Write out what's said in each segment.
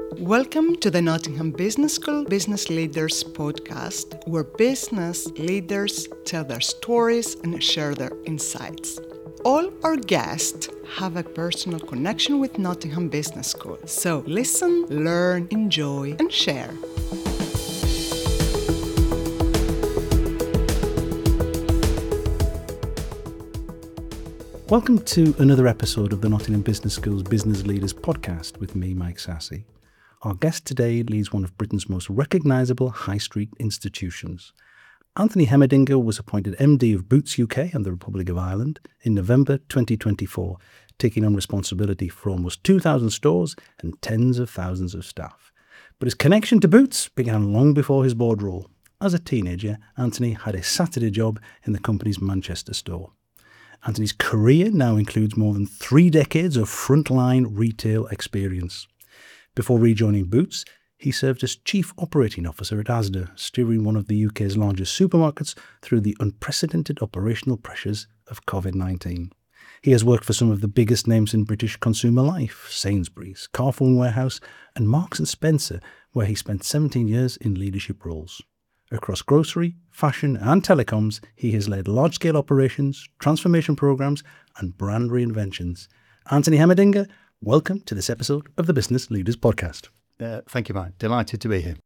Welcome to the Nottingham Business School Business Leaders podcast, where business leaders tell their stories and share their insights. All our guests have a personal connection with Nottingham Business School, so listen, learn, enjoy, and share. Welcome to another episode of the Nottingham Business School's Business Leaders podcast with me, Mike Sassy. Our guest today leads one of Britain's most recognisable high street institutions. Anthony Hemmerdinger was appointed MD of Boots UK and the Republic of Ireland in November 2024, taking on responsibility for almost 2,000 stores and tens of thousands of staff. But his connection to Boots began long before his board role. As a teenager, Anthony had a Saturday job in the company's Manchester store. Anthony's career now includes more than 3 decades of frontline retail experience. Before rejoining Boots, he served as Chief Operating Officer at Asda, steering one of the UK's largest supermarkets through the unprecedented operational pressures of COVID-19. He has worked for some of the biggest names in British consumer life, Sainsbury's, Carrefour Warehouse and Marks & Spencer, where he spent 17 years in leadership roles. Across grocery, fashion and telecoms, he has led large-scale operations, transformation programmes and brand reinventions. Anthony Hemmerdinger, welcome to this episode of the Business Leaders Podcast. Thank you, Mike. Delighted to be here.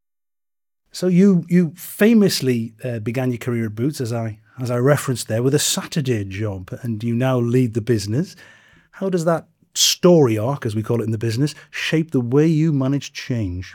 So you famously began your career at Boots, as I referenced there, with a Saturday job, and you now lead the business. How does that story arc, as we call it in the business, shape the way you manage change?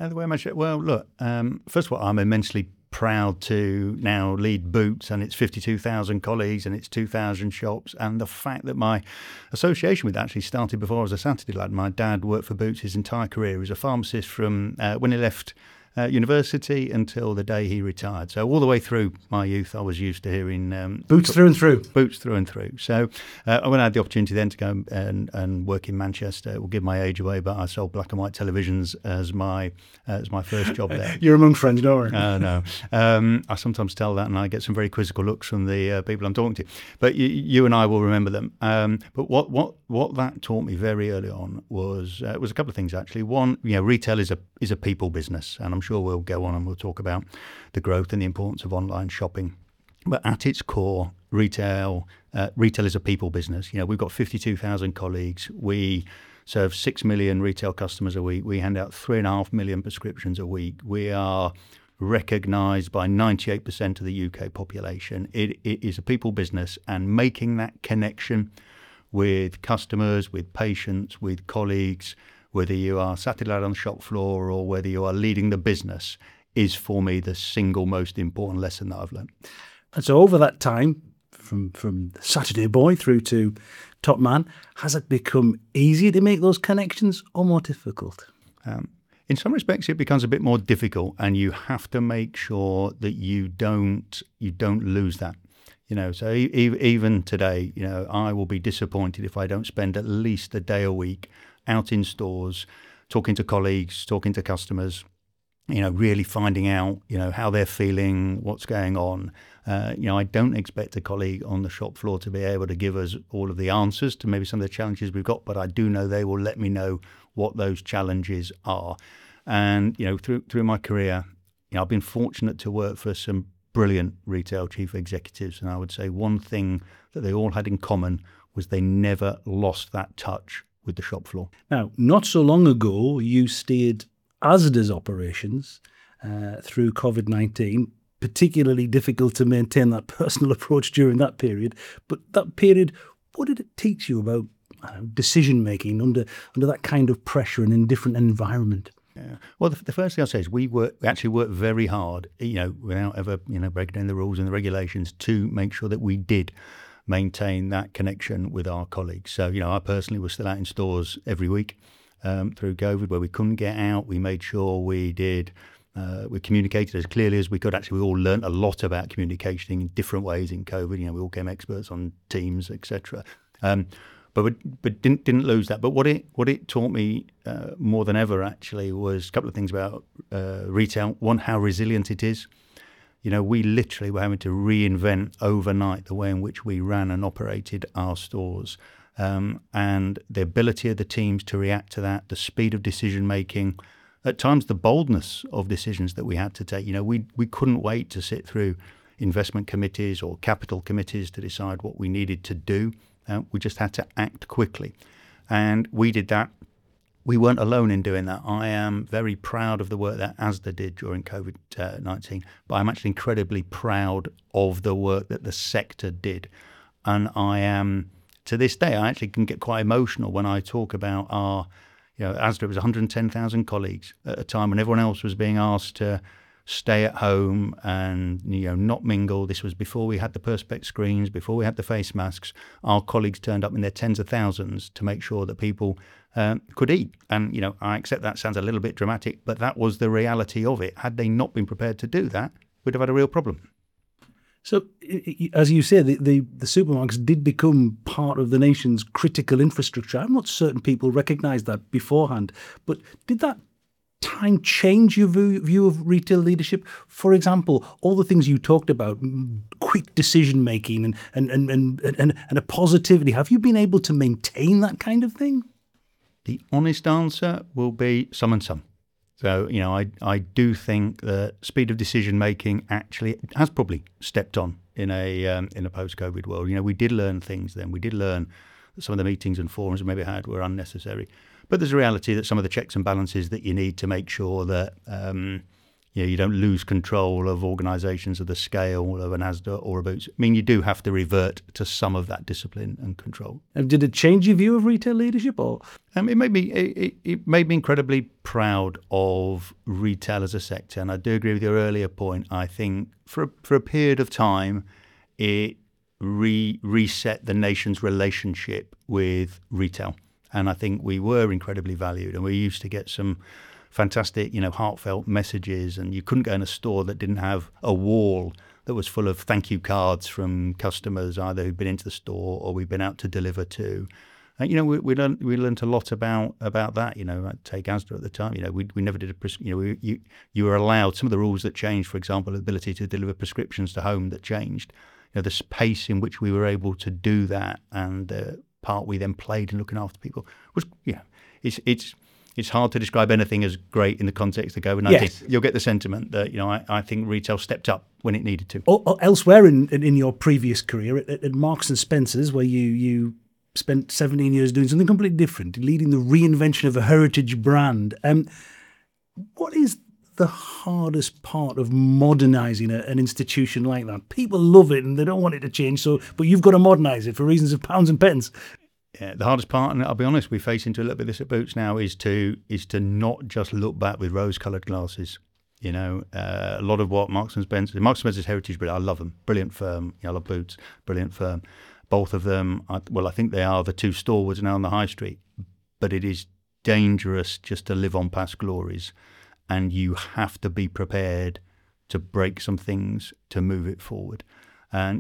Well, look, first of all, I'm immensely proud to now lead Boots and its 52,000 colleagues and its 2,000 shops. And the fact that my association with it actually started before I was a Saturday lad. My dad worked for Boots his entire career. He was a pharmacist from when he left university until the day he retired. So all the way through my youth, I was used to hearing Boots through and through. Boots through and through. So when I had the opportunity then to go and work in Manchester, it will give my age away, but I sold black and white televisions as my first job there. You're among friends, don't worry. No. I sometimes tell that, and I get some very quizzical looks from the people I'm talking to. But you and I will remember them. But what that taught me very early on was a couple of things actually. One, retail is a people business, and I'm sure we'll go on and we'll talk about the growth and the importance of online shopping. But at its core, retail is a people business. We've got 52,000 colleagues. We serve 6 million retail customers a week. We hand out 3.5 million prescriptions a week. We are recognised by 98% of the UK population. It is a people business, and making that connection with customers, with patients, with colleagues, whether you are Saturday lad on the shop floor or whether you are leading the business, is for me the single most important lesson that I've learned. And so over that time, from Saturday boy through to top man, has it become easier to make those connections or more difficult? In some respects, it becomes a bit more difficult, and you have to make sure that you don't lose that. So even today, I will be disappointed if I don't spend at least a day a week out in stores, talking to colleagues, talking to customers, really finding out, how they're feeling, what's going on. I don't expect a colleague on the shop floor to be able to give us all of the answers to maybe some of the challenges we've got, but I do know they will let me know what those challenges are. And, through my career, I've been fortunate to work for some brilliant retail chief executives. And I would say one thing that they all had in common was they never lost that touch with the shop floor. Now, not so long ago, you steered Asda's operations through COVID-19, particularly difficult to maintain that personal approach during that period. But that period, what did it teach you about decision-making under that kind of pressure and in a different environment? Yeah. Well, the first thing I'll say is we actually worked very hard, without ever, breaking down the rules and the regulations, to make sure that we did maintain that connection with our colleagues. So, I personally was still out in stores every week through COVID, where we couldn't get out. We made sure we communicated as clearly as we could. Actually, we all learnt a lot about communicating in different ways in COVID. We all became experts on Teams, etc. But didn't lose that. But what it taught me more than ever actually was a couple of things about retail. One, how resilient it is. We literally were having to reinvent overnight the way in which we ran and operated our stores. and the ability of the teams to react to that, the speed of decision making, at times the boldness of decisions that we had to take. We couldn't wait to sit through investment committees or capital committees to decide what we needed to do. We just had to act quickly. And we did that. We weren't alone in doing that. I am very proud of the work that ASDA did during COVID-19, but I'm actually incredibly proud of the work that the sector did. And I am, to this day, I actually can get quite emotional when I talk about our, ASDA was 110,000 colleagues at a time when everyone else was being asked to stay at home and not mingle. This was before we had the Perspex screens, before we had the face masks. Our colleagues turned up in their tens of thousands to make sure that people could eat. And I accept that sounds a little bit dramatic, but that was the reality of it. Had they not been prepared to do that, we'd have had a real problem. So, as you say, the supermarkets did become part of the nation's critical infrastructure. I'm not certain people recognised that beforehand, but did that time change your view of retail leadership? For example, all the things you talked about, quick decision making and a positivity. Have you been able to maintain that kind of thing? The honest answer will be some and some. So, I do think that speed of decision making actually has probably stepped on in a post-COVID world. We did learn things then. We did learn that some of the meetings and forums we maybe had were unnecessary. But there's a reality that some of the checks and balances that you need to make sure that you don't lose control of organisations of the scale of an ASDA or a Boots. You do have to revert to some of that discipline and control. And did it change your view of retail leadership? Or it made me incredibly proud of retail as a sector. And I do agree with your earlier point. I think for a period of time, it reset the nation's relationship with retail. And I think we were incredibly valued, and we used to get some fantastic, heartfelt messages, and you couldn't go in a store that didn't have a wall that was full of thank you cards from customers, either who'd been into the store or we'd been out to deliver to. And, we learned a lot about that. Take Asda at the time. We never did you were allowed some of the rules that changed. For example, the ability to deliver prescriptions to home that changed. The pace in which we were able to do that, and the part we then played in looking after people was, it's hard to describe anything as great in the context of COVID-19. Yes. You'll get the sentiment that, I think retail stepped up when it needed to. Or elsewhere in your previous career at Marks and Spencer's, where you spent 17 years doing something completely different, leading the reinvention of a heritage brand. What is the hardest part of modernising an institution like that? People love it and they don't want it to change, but you've got to modernise it for reasons of pounds and pence. Yeah, the hardest part, and I'll be honest, we face into a little bit of this at Boots now, is to not just look back with rose-coloured glasses. A lot of what Marks and Spencer's heritage, but I love them. Brilliant firm. I love Boots. Brilliant firm. Both of them, I think they are the two stalwarts now on the high street. But it is dangerous just to live on past glories, and you have to be prepared to break some things to move it forward. And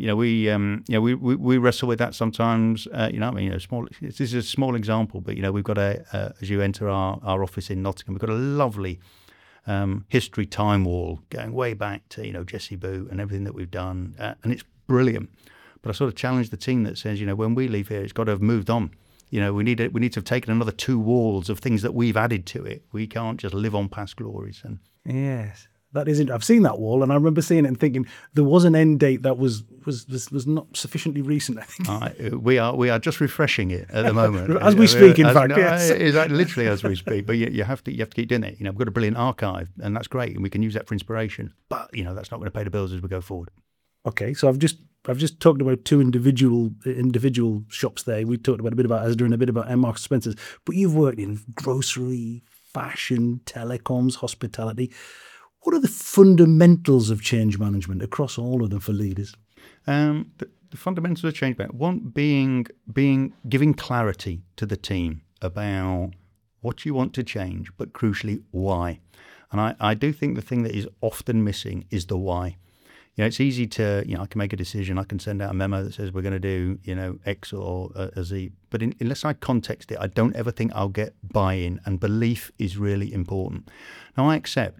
we wrestle with that sometimes. Small. This is a small example, but we've got as you enter our office in Nottingham, we've got a lovely history time wall going way back to Jessie Boot and everything that we've done, and it's brilliant. But I sort of challenge the team that says, when we leave here, it's got to have moved on. We need to have taken another 2 walls of things that we've added to it. We can't just live on past glories. And yes. That isn't. I've seen that wall, and I remember seeing it and thinking there was an end date that was not sufficiently recent. I think we are just refreshing it at the moment, as we speak. In fact, yes, literally as we speak. But you have to keep doing it. We've got a brilliant archive, and that's great, and we can use that for inspiration. But that's not going to pay the bills as we go forward. Okay, so I've just talked about 2 individual shops there. We talked about a bit about Asda and a bit about Marks and Spencer's, but you've worked in grocery, fashion, telecoms, hospitality. What are the fundamentals of change management across all of them for leaders? The fundamentals of change management, one being giving clarity to the team about what you want to change, but crucially why. And I do think the thing that is often missing is the why. It's easy to, I can make a decision, I can send out a memo that says we're going to do, X or Z. But unless I context it, I don't ever think I'll get buy-in, and belief is really important. Now, I accept,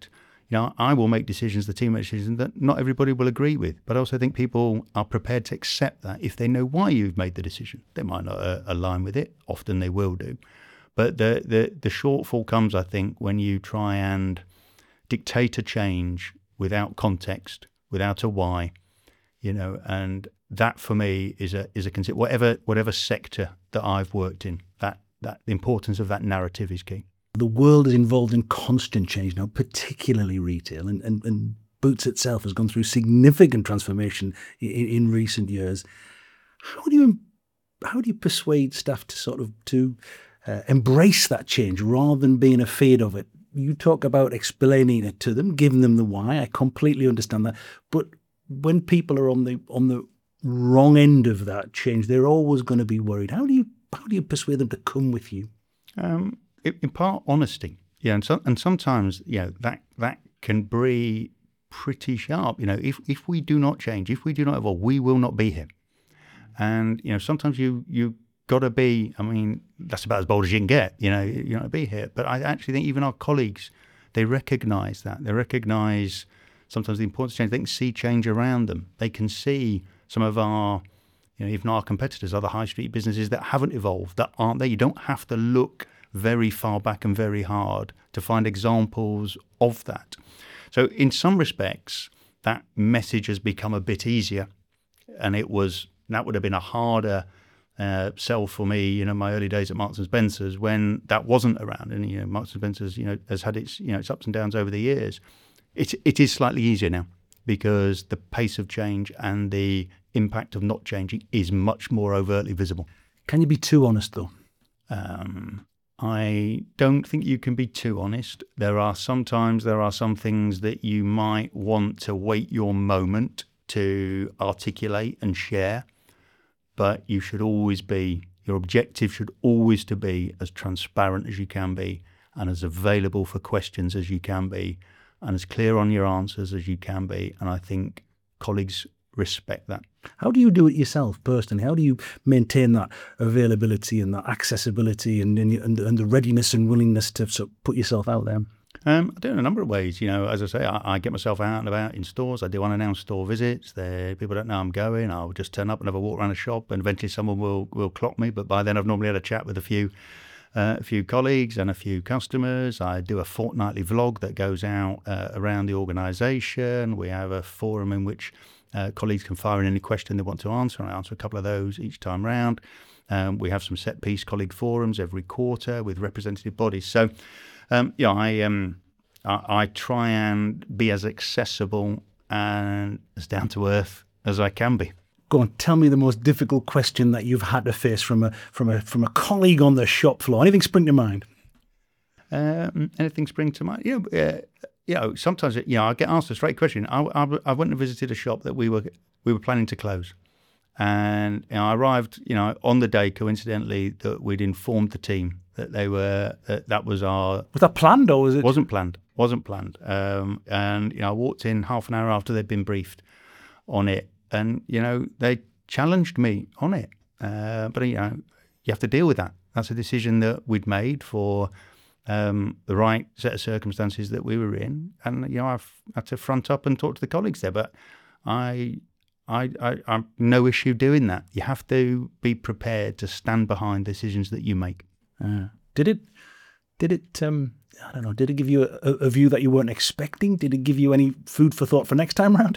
I will make decisions, the team makes decisions that not everybody will agree with. But I also think people are prepared to accept that if they know why you've made the decision. They might not align with it. Often they will do. But the shortfall comes, I think, when you try and dictate a change without context, without a why, and that for me is a consider whatever sector that I've worked in, that the importance of that narrative is key. The world is involved in constant change now, particularly retail, and Boots itself has gone through significant transformation in recent years. How do you persuade staff to embrace that change rather than being afraid of it? You talk about explaining it to them, giving them the why. I completely understand that, but when people are on the wrong end of that change, they're always going to be worried. How do you persuade them to come with you? In part, honesty. And sometimes that can be pretty sharp. If we do not change, if we do not evolve, we will not be here. And sometimes you got to be. I mean, that's about as bold as you can get. You're not going to be here. But I actually think even our colleagues, they recognise that. They recognise sometimes the importance of change. They can see change around them. They can see some of our, even our competitors, other high street businesses that haven't evolved, that aren't there. You don't have to look very far back and very hard to find examples of that. So in some respects, that message has become a bit easier, and that would have been a harder sell for me, in my early days at Marks and Spencer's when that wasn't around. And Marks and Spencer's, has had its its ups and downs over the years. It is slightly easier now because the pace of change and the impact of not changing is much more overtly visible. Can you be too honest though? I don't think you can be too honest. There are some things that you might want to wait your moment to articulate and share, but your objective should always to be as transparent as you can be and as available for questions as you can be and as clear on your answers as you can be. And I think colleagues respect that. How do you do it yourself personally? How do you maintain that availability and that accessibility and the readiness and willingness to sort of put yourself out there? I do it in a number of ways. As I say, I get myself out and about in stores. I do unannounced store visits. People don't know I'm going. I'll just turn up and have a walk around a shop, and eventually someone will clock me. But by then, I've normally had a chat with a few colleagues and a few customers. I do a fortnightly vlog that goes out around the organisation. We have a forum in which colleagues can fire in any question they want to answer, and I answer a couple of those each time round. We have some set-piece colleague forums every quarter with representative bodies. So, I try and be as accessible and as down to earth as I can be. Go on, tell me the most difficult question that you've had to face from a colleague on the shop floor. Anything spring to mind? Anything spring to mind? Sometimes I get asked a straight question. I went and visited a shop that we were planning to close, and I arrived on the day coincidentally that we'd informed the team that that was our. Was that planned or was it? Wasn't planned. And I walked in half an hour after they'd been briefed on it, and they challenged me on it. But you have to deal with that. That's a decision that we'd made for the right set of circumstances that we were in, and I've had to front up and talk to the colleagues there. But I'm no issue doing that. You have to be prepared to stand behind decisions that you make. Did it? I don't know. Did it give you a view that you weren't expecting? Did it give you any food for thought for next time round?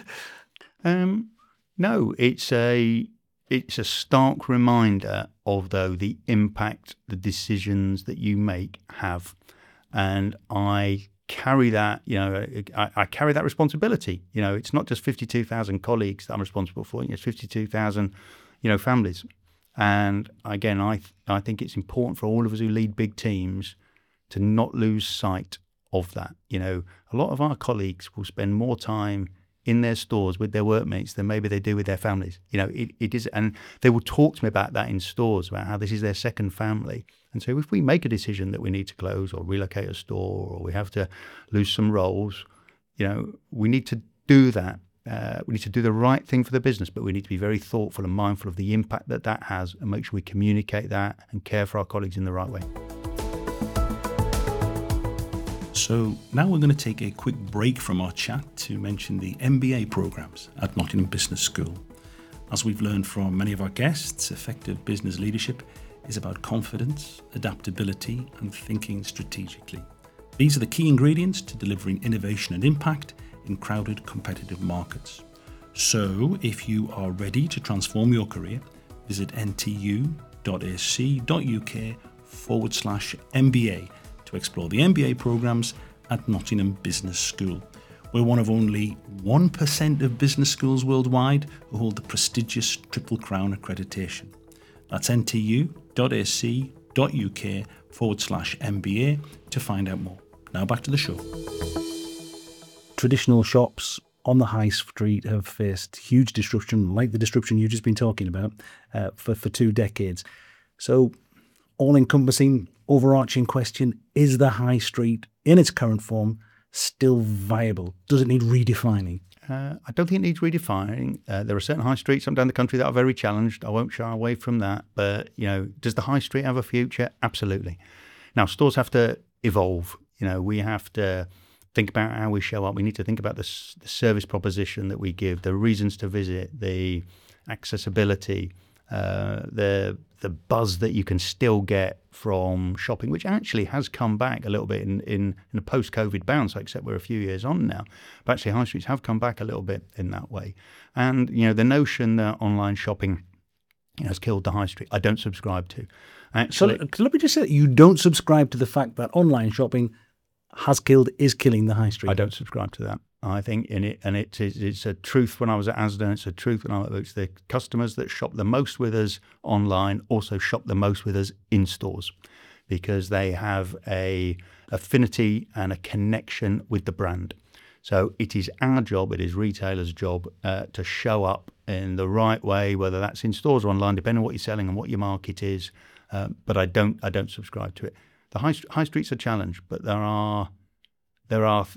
No, it's a stark reminder of the impact the decisions that you make have, and I carry that. I carry that responsibility. It's not just 52,000 colleagues that I'm responsible for. It's 52,000, families. And again, I think it's important for all of us who lead big teams to not lose sight of that. A lot of our colleagues will spend more time in their stores with their workmates than maybe they do with their families. It is, and they will talk to me about that in stores, about how this is their second family. And so if we make a decision that we need to close or relocate a store, or we have to lose some roles, we need to do that. We need to do the right thing for the business, but we need to be very thoughtful and mindful of the impact that has, and make sure we communicate that and care for our colleagues in the right way. So now we're going to take a quick break from our chat to mention the MBA programs at Nottingham Business School. As we've learned from many of our guests, effective business leadership is about confidence, adaptability, and thinking strategically. These are the key ingredients to delivering innovation and impact in crowded, competitive markets. So if you are ready to transform your career, visit ntu.ac.uk/MBA to explore the MBA programs at Nottingham Business School. We're one of only 1% of business schools worldwide who hold the prestigious Triple Crown accreditation. That's ntu.ac.uk/MBA to find out more. Now back to the show. Traditional shops on the high street have faced huge disruption, like the disruption you've just been talking about, for 2 decades. So, all-encompassing, overarching question, is the high street in its current form still viable? Does it need redefining? I don't think it needs redefining. There are certain high streets up down the country that are very challenged. I won't shy away from that. But, does the high street have a future? Absolutely. Now, stores have to evolve. We have to think about how we show up. We need to think about the service proposition that we give, the reasons to visit, the accessibility, the buzz that you can still get from shopping, which actually has come back a little bit in a post-COVID bounce, except we're a few years on now. But actually, high streets have come back a little bit in that way. And, the notion that online shopping has killed the high street, I don't subscribe to. Actually, so let me just say that you don't subscribe to the fact that online shopping is killing the high street. I don't subscribe to that. I think it's a truth when I was at Asda, it's a truth when I was at Boots. The customers that shop the most with us online also shop the most with us in stores because they have a affinity and a connection with the brand. So it is our job, it is retailers' job to show up in the right way, whether that's in stores or online, depending on what you're selling and what your market is. But I don't subscribe to it. The high street's a challenge, but there are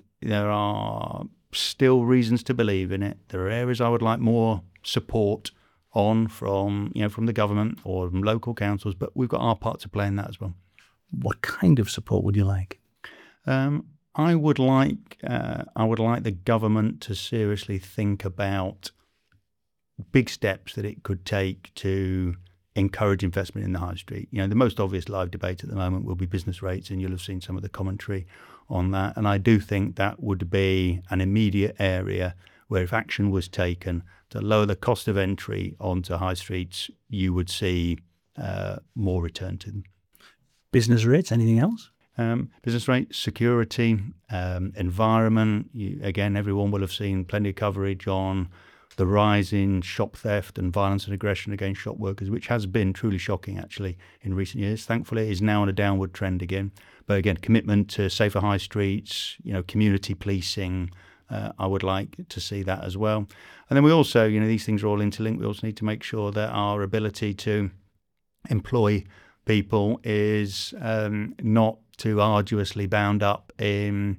still reasons to believe in it. There are areas I would like more support on from the government or from local councils, but we've got our part to play in that as well. What kind of support would you like? I would like the government to seriously think about big steps that it could take to encourage investment in the high street. The most obvious live debate at the moment will be business rates, and you'll have seen some of the commentary on that. And I do think that would be an immediate area where if action was taken to lower the cost of entry onto high streets, you would see more return to them. Business rates, anything else? Business rates, security, environment. Again, everyone will have seen plenty of coverage on the rise in shop theft and violence and aggression against shop workers, which has been truly shocking, actually, in recent years. Thankfully, it is now on a downward trend again. But again, commitment to safer high streets, community policing, I would like to see that as well. And then we also, these things are all interlinked. We also need to make sure that our ability to employ people is not too arduously bound up in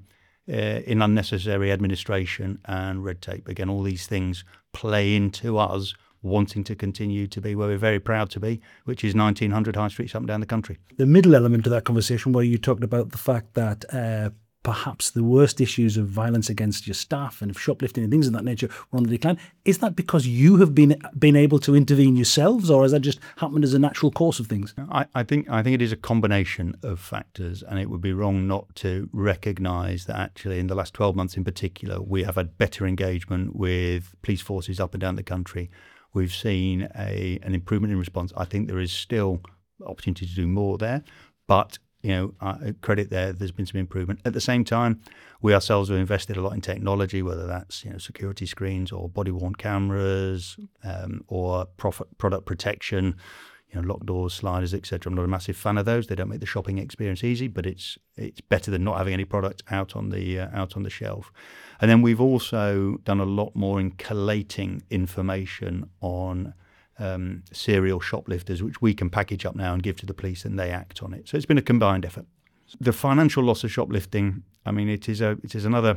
unnecessary administration and red tape. Again, all these things play into us wanting to continue to be where we're very proud to be, which is 1,900 high streets up and down the country. The middle element of that conversation where you talked about the fact that perhaps the worst issues of violence against your staff and of shoplifting and things of that nature were on the decline. Is that because you have been able to intervene yourselves, or has that just happened as a natural course of things? I think it is a combination of factors, and it would be wrong not to recognise that actually in the last 12 months in particular, we have had better engagement with police forces up and down the country. We've seen an improvement in response. I think there is still opportunity to do more there, but credit there's been some improvement. At the same time, we ourselves have invested a lot in technology, whether that's security screens or body-worn cameras or product protection, lock doors, sliders, etc. I'm not a massive fan of those. They don't make the shopping experience easy, but it's better than not having any product out on the shelf. And then we've also done a lot more in collating information on serial shoplifters, which we can package up now and give to the police, and they act on it. So it's been a combined effort. The financial loss of shoplifting, it is another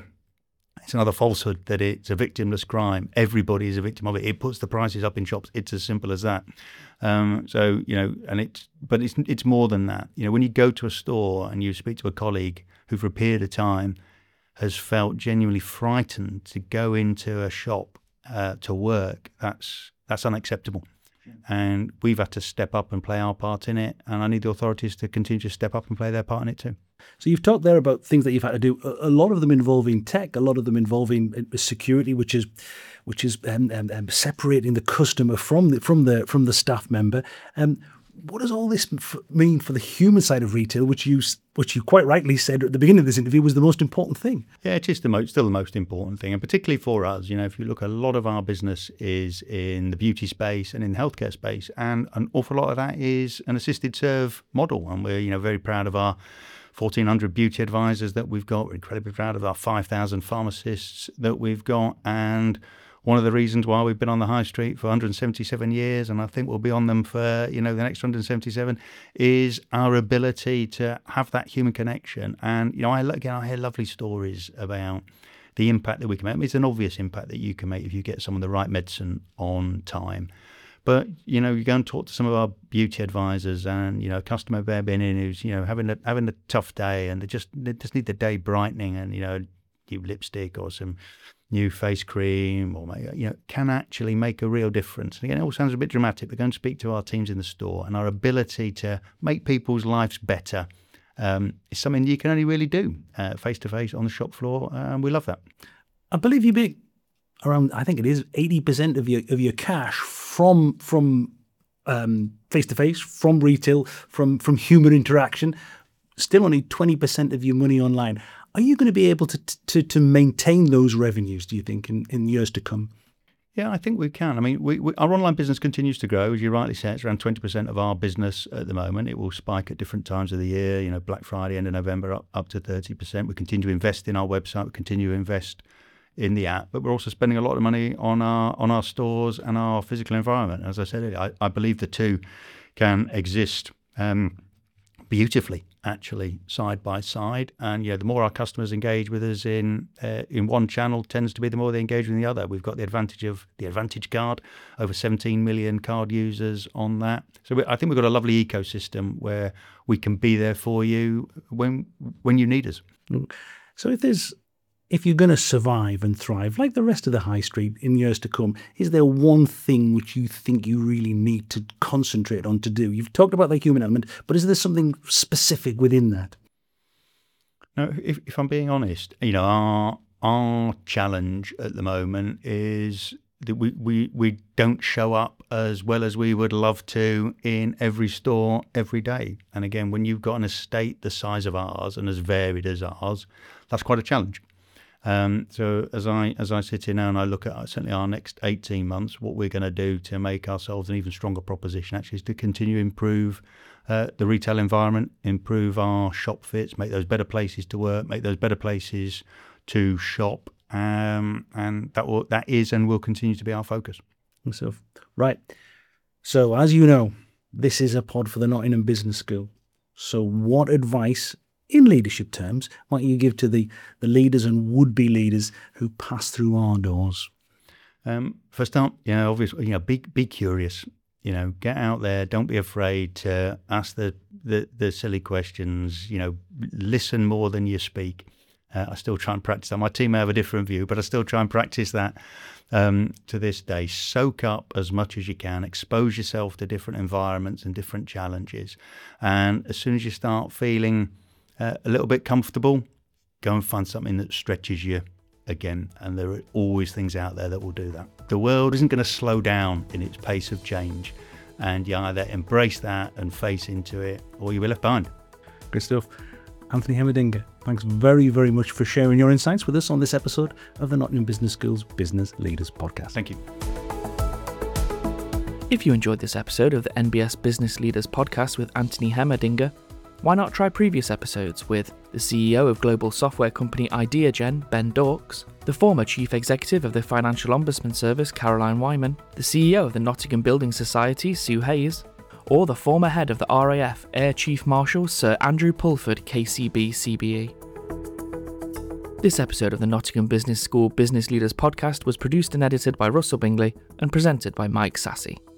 falsehood that it's a victimless crime. Everybody is a victim of it. It puts the prices up in shops. It's as simple as that. But it's more than that. When you go to a store and you speak to a colleague who for a period of time has felt genuinely frightened to go into a shop to work, that's unacceptable. And we've had to step up and play our part in it. And I need the authorities to continue to step up and play their part in it too. So you've talked there about things that you've had to do. A lot of them involving tech, a lot of them involving security, which is separating the customer from the staff member. What does all this mean for the human side of retail, which you quite rightly said at the beginning of this interview was the most important thing? Yeah, it is still the most important thing. And particularly for us, if you look, a lot of our business is in the beauty space and in the healthcare space. And an awful lot of that is an assisted serve model. And we're, very proud of our 1,400 beauty advisors that we've got. We're incredibly proud of our 5,000 pharmacists that we've got. And one of the reasons why we've been on the high street for 177 years, and I think we'll be on them for, the next 177, is our ability to have that human connection. And, I hear lovely stories about the impact that we can make. I mean, it's an obvious impact that you can make if you get someone the right medicine on time. But, you go and talk to some of our beauty advisors and, a customer they've been in who's, having a tough day, and they just need the day brightening, and, new lipstick or some new face cream or can actually make a real difference. And again, it all sounds a bit dramatic, but go and speak to our teams in the store, and our ability to make people's lives better is something you can only really do face to face on the shop floor, and we love that. I believe you make around, I think it is 80% of your cash from face to face, from retail, from human interaction. Still only 20% of your money online. Are you going to be able to maintain those revenues, do you think, in years to come? Yeah, I think we can. I mean, our online business continues to grow. As you rightly say, it's around 20% of our business at the moment. It will spike at different times of the year, Black Friday, end of November, up to 30%. We continue to invest in our website. We continue to invest in the app, but we're also spending a lot of money on our stores and our physical environment. As I said earlier, I believe the two can exist beautifully, actually, side by side. And the more our customers engage with us in one channel tends to be the more they engage with the other. We've got the advantage of the Advantage card, over 17 million card users on that. So I think we've got a lovely ecosystem where we can be there for you when you need us. So if you're going to survive and thrive like the rest of the high street in years to come, is there one thing which you think you really need to concentrate on to do? You've talked about the human element, but is there something specific within that? No, if I'm being honest, our challenge at the moment is that we don't show up as well as we would love to in every store every day. And again, when you've got an estate the size of ours and as varied as ours, that's quite a challenge. So as I sit here now and I look at certainly our next 18 months, what we're going to do to make ourselves an even stronger proposition actually is to continue to improve the retail environment, improve our shop fits, make those better places to work, make those better places to shop, and that is and will continue to be our focus. So, right. So as you know, this is a pod for the Nottingham Business School. So what advice, in leadership terms, might you give to the leaders and would-be leaders who pass through our doors? First up, obviously, be curious. Get out there. Don't be afraid to ask the silly questions. Listen more than you speak. I still try and practice that. My team may have a different view, but I still try and practice that to this day. Soak up as much as you can. Expose yourself to different environments and different challenges. And as soon as you start feeling a little bit comfortable, go and find something that stretches you again. And there are always things out there that will do that. The world isn't going to slow down in its pace of change. And you either embrace that and face into it, or you'll be left behind. Good stuff. Anthony Hemerdinga, thanks very, very much for sharing your insights with us on this episode of the Nottingham Business School's Business Leaders Podcast. Thank you. If you enjoyed this episode of the NBS Business Leaders Podcast with Anthony Hemerdinga, why not try previous episodes with the CEO of global software company Ideagen, Ben Dorks, the former Chief Executive of the Financial Ombudsman Service, Caroline Wyman, the CEO of the Nottingham Building Society, Sue Hayes, or the former head of the RAF, Air Chief Marshal Sir Andrew Pulford, KCB CBE. This episode of the Nottingham Business School Business Leaders Podcast was produced and edited by Russell Bingley and presented by Mike Sassy.